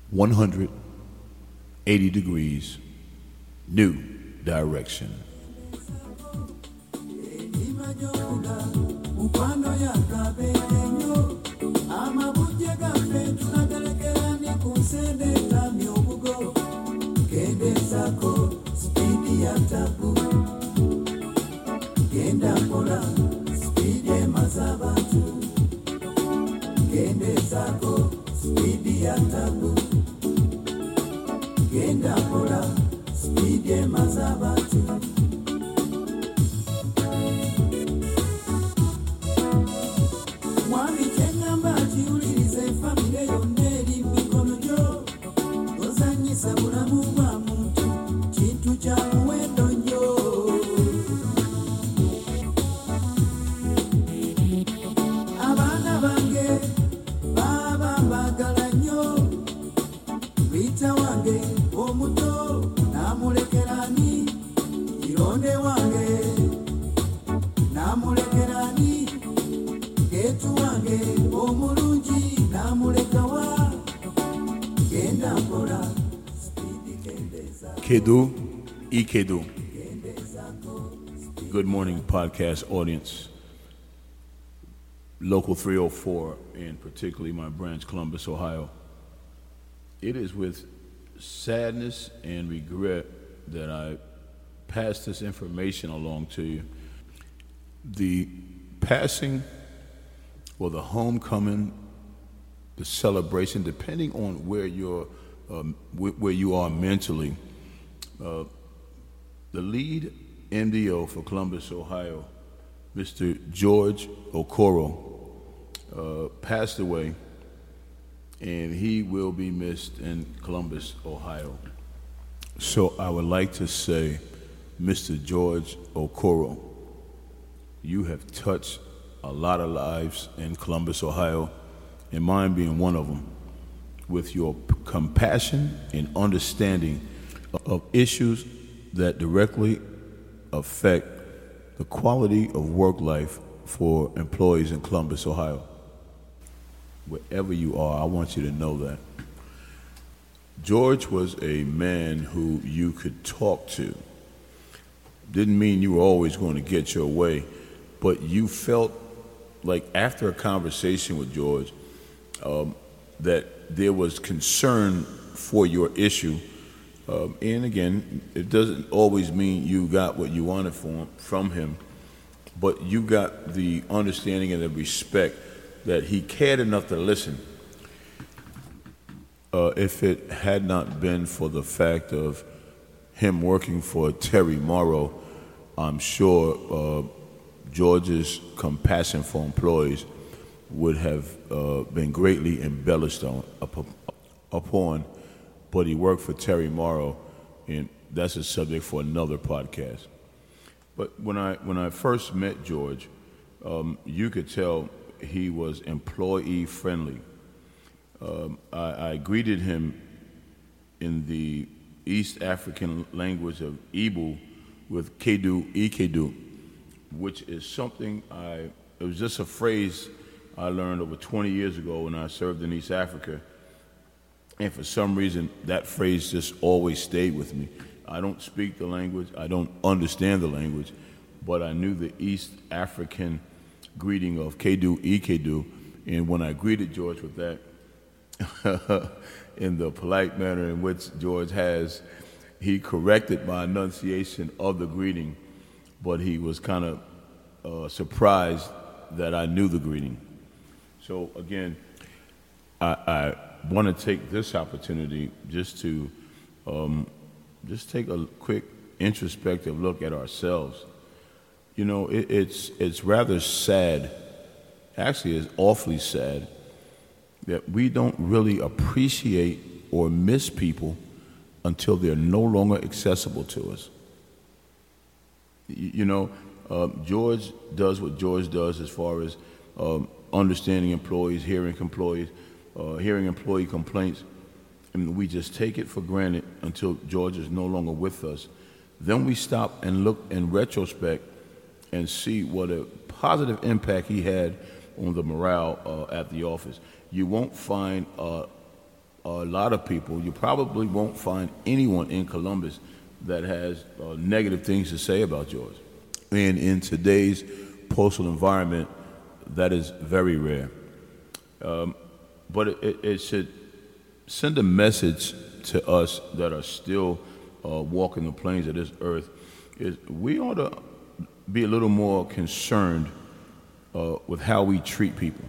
180 degrees, new direction. Kedu, Ikedu. Good morning, podcast audience. Local 304, and particularly my branch, Columbus, Ohio. It is with sadness and regret that I pass this information along to you. The passing or the homecoming, the celebration, depending on where you are mentally. The lead MDO for Columbus, Ohio, Mr. George Okoro, passed away, and he will be missed in Columbus, Ohio. So I would like to say, Mr. George Okoro, you have touched a lot of lives in Columbus, Ohio, and mine being one of them, with your compassion and understanding of issues that directly affect the quality of work life for employees in Columbus, Ohio. Wherever you are, I want you to know that. George was a man who you could talk to. Didn't mean you were always going to get your way, but you felt like after a conversation with George that there was concern for your issue. And again, it doesn't always mean you got what you wanted from him, but you got the understanding and the respect that he cared enough to listen. If it had not been for the fact of him working for Terry Morrow, I'm sure George's compassion for employees would have been greatly embellished upon. But he worked for Terry Morrow, and that's a subject for another podcast. But when I first met George, you could tell he was employee friendly. I greeted him in the East African language of Igbo with Kedu, Ikedu, which is something it was just a phrase I learned over 20 years ago when I served in East Africa. And for some reason, that phrase just always stayed with me. I don't speak the language, I don't understand the language, but I knew the East African greeting of Kedu, Ikedu, and when I greeted George with that, in the polite manner in which George has, he corrected my enunciation of the greeting, but he was kind of surprised that I knew the greeting. So again, I want to take this opportunity just to just take a quick introspective look at ourselves. You know, it's rather sad, actually it's awfully sad, that we don't really appreciate or miss people until they're no longer accessible to us. George does what George does as far as understanding employees, hearing employee complaints, and we just take it for granted until George is no longer with us. Then we stop and look in retrospect and see what a positive impact he had on the morale at the office. You won't find a lot of people. You probably won't find anyone in Columbus that has negative things to say about George. And in today's postal environment, that is very rare. But it should send a message to us that are still walking the plains of this earth, is we ought to be a little more concerned with how we treat people.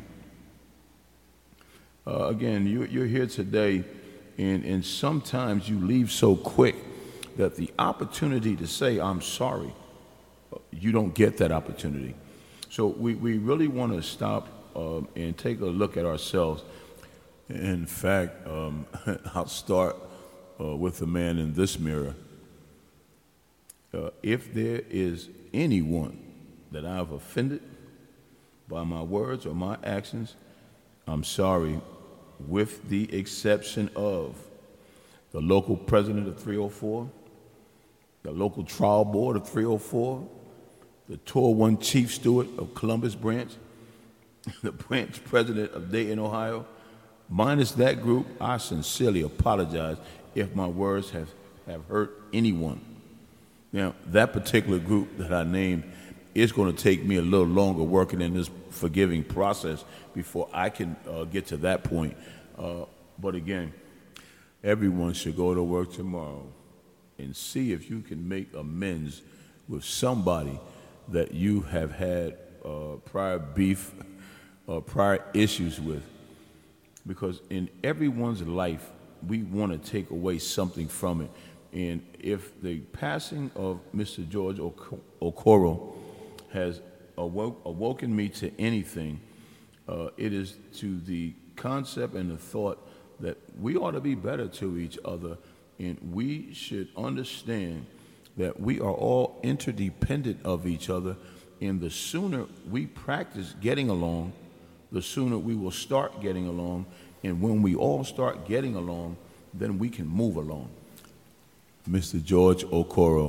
Again, you're here today, and sometimes you leave so quick that the opportunity to say, I'm sorry, you don't get that opportunity. So we really want to stop and take a look at ourselves. In fact, I'll start with the man in this mirror. If there is anyone that I've offended by my words or my actions, I'm sorry, with the exception of the local president of 304, the local trial board of 304, the Tour 1 chief steward of Columbus branch, the branch president of Dayton, Ohio. Minus that group, I sincerely apologize if my words have hurt anyone. Now, that particular group that I named, it's going to take me a little longer working in this forgiving process before I can get to that point. But again, everyone should go to work tomorrow and see if you can make amends with somebody that you have had prior beef or prior issues with. Because in everyone's life, we want to take away something from it. And if the passing of Mr. George Okoro has awoken me to anything, it is to the concept and the thought that we ought to be better to each other, and we should understand that we are all interdependent of each other, and the sooner we practice getting along, the sooner we will start getting along, and when we all start getting along, then we can move along. Mr. George Okoro,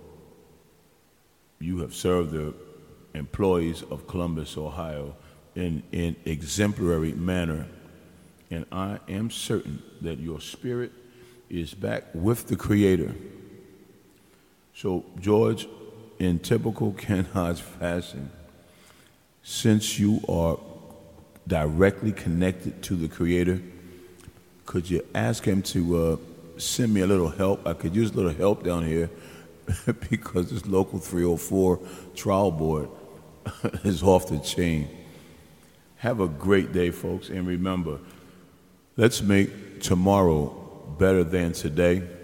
you have served the employees of Columbus, Ohio in exemplary manner, and I am certain that your spirit is back with the Creator. So, George, in typical Ken Hodge fashion, since you are directly connected to the Creator, could you ask him to send me a little help? I could use a little help down here because this local 304 trial board is off the chain. Have a great day, folks, and remember, let's make tomorrow better than today.